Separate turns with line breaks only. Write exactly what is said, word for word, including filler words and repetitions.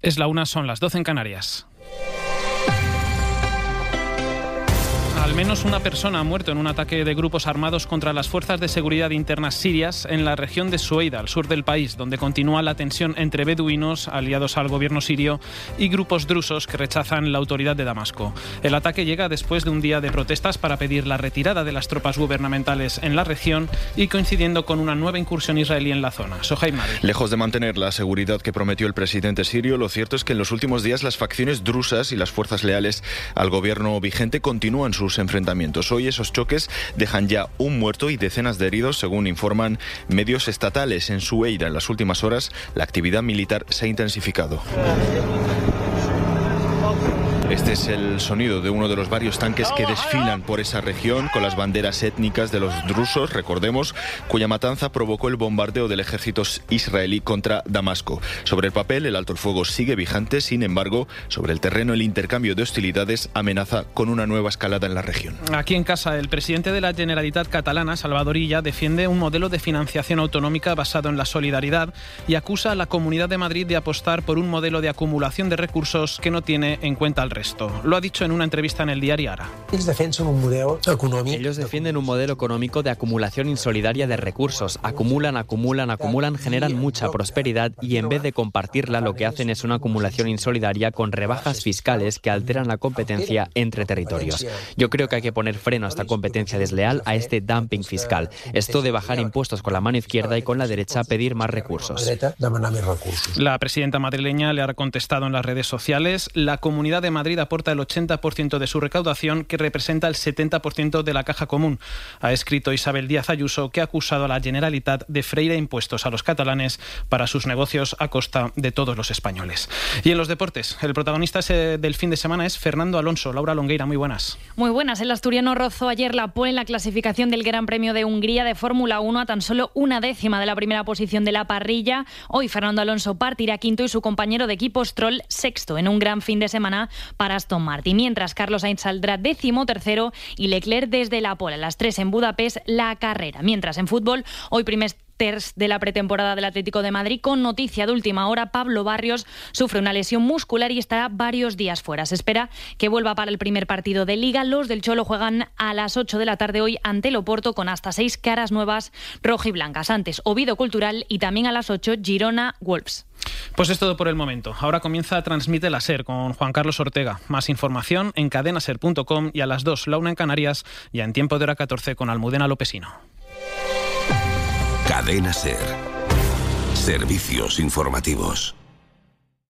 Es la una, son las doce en Canarias. Al menos una persona ha muerto en un ataque de grupos armados contra las fuerzas de seguridad internas sirias en la región de Sueida, al sur del país, donde continúa la tensión entre beduinos, aliados al gobierno sirio, y grupos drusos que rechazan la autoridad de Damasco. El ataque llega después de un día de protestas para pedir la retirada de las tropas gubernamentales en la región y coincidiendo con una nueva incursión israelí en la zona. Sohaib Mari.
Lejos de mantener la seguridad que prometió el presidente sirio, lo cierto es que en los últimos días las facciones drusas y las fuerzas leales al gobierno vigente continúan sus enfrentamientos. Hoy esos choques dejan ya un muerto y decenas de heridos, según informan medios estatales. En Sueida, en las últimas horas, la actividad militar se ha intensificado. Este es el sonido de uno de los varios tanques que desfilan por esa región con las banderas étnicas de los drusos, recordemos, cuya matanza provocó el bombardeo del ejército israelí contra Damasco. Sobre el papel, el alto el fuego sigue vigente, sin embargo, sobre el terreno el intercambio de hostilidades amenaza con una nueva escalada en la región.
Aquí en casa, el presidente de la Generalitat catalana, Salvador Illa, defiende un modelo de financiación autonómica basado en la solidaridad y acusa a la Comunidad de Madrid de apostar por un modelo de acumulación de recursos que no tiene en cuenta el resto. Lo ha dicho en una entrevista en el diario Ara.
Ellos defienden un modelo económico.
Ellos defienden un modelo económico de acumulación insolidaria de recursos. Acumulan, acumulan, acumulan, generan mucha prosperidad y en vez de compartirla lo que hacen es una acumulación insolidaria con rebajas fiscales que alteran la competencia entre territorios. Yo creo que hay que poner freno a esta competencia desleal, a este dumping fiscal. Esto de bajar impuestos con la mano izquierda y con la derecha pedir más recursos.
La presidenta madrileña le ha contestado en las redes sociales. La Comunidad de Madrid aporta el ochenta por ciento de su recaudación, que representa el setenta por ciento de la caja común. Ha escrito Isabel Díaz Ayuso, que ha acusado a la Generalitat de freír impuestos a los catalanes para sus negocios a costa de todos los españoles. Y en los deportes, el protagonista del fin de semana es Fernando Alonso. Laura Longueira, muy buenas.
Muy buenas. El asturiano rozó ayer la pole en la clasificación del Gran Premio de Hungría de Fórmula uno a tan solo una décima de la primera posición de la parrilla. Hoy Fernando Alonso partirá quinto y su compañero de equipo Stroll sexto en un gran fin de semana para Aston Martin, mientras Carlos Sainz saldrá décimo tercero y Leclerc desde la pole a las tres en Budapest la carrera. Mientras en fútbol, hoy primer tercio de la pretemporada del Atlético de Madrid, con noticia de última hora, Pablo Barrios sufre una lesión muscular y estará varios días fuera. Se espera que vuelva para el primer partido de Liga. Los del Cholo juegan a las ocho de la tarde hoy ante el Oporto con hasta seis caras nuevas rojiblancas. Antes Oviedo Cultural y también a las ocho Girona Wolves.
Pues es todo por el momento. Ahora comienza Transmite la SER con Juan Carlos Ortega. Más información en cadena ser punto com y a las dos la una en Canarias, y en tiempo de hora catorce con Almudena Lopesino.
Cadena SER. Servicios informativos.